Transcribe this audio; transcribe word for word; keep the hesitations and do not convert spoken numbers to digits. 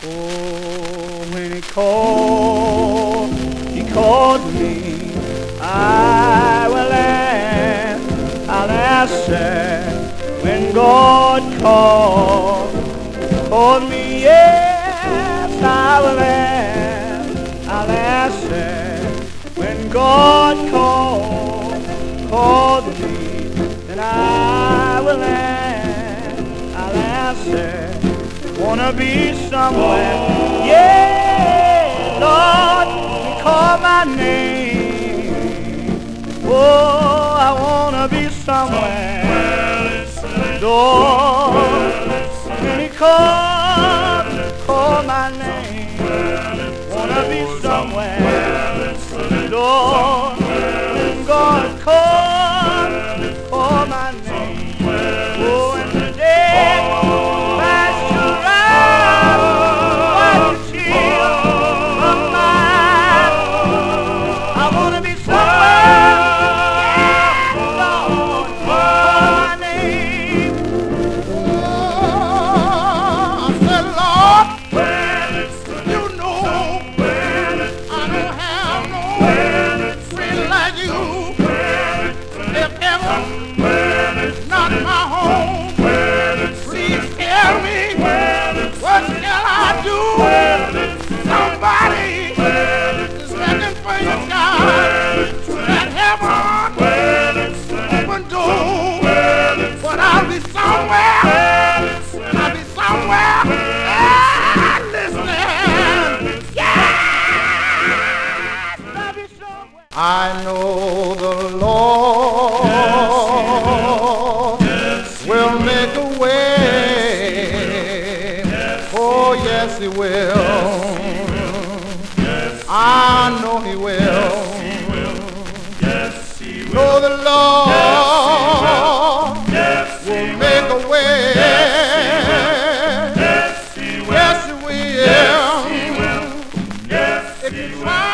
Oh, when he called, he called me, I will answer, I'll answer. When God called, called me, yes, I will answer, I'll answer. When God called, called me, then I will answer, I'll answer. Wanna be somewhere, yeah, Lord, you call my name. Oh, I wanna be somewhere, Lord, when you call, call my name. Wanna be somewhere, Lord, when God called, call my name. Oh, and today, I know the Lord yes, will make a way. Yes, oh, yes, He will. Yes, I know He will. Yes, He will. Yes, He will. Know the Lord yes, will yes, make a way. Yes, He will. Yes, He will. Yes, He will. Yes, He will.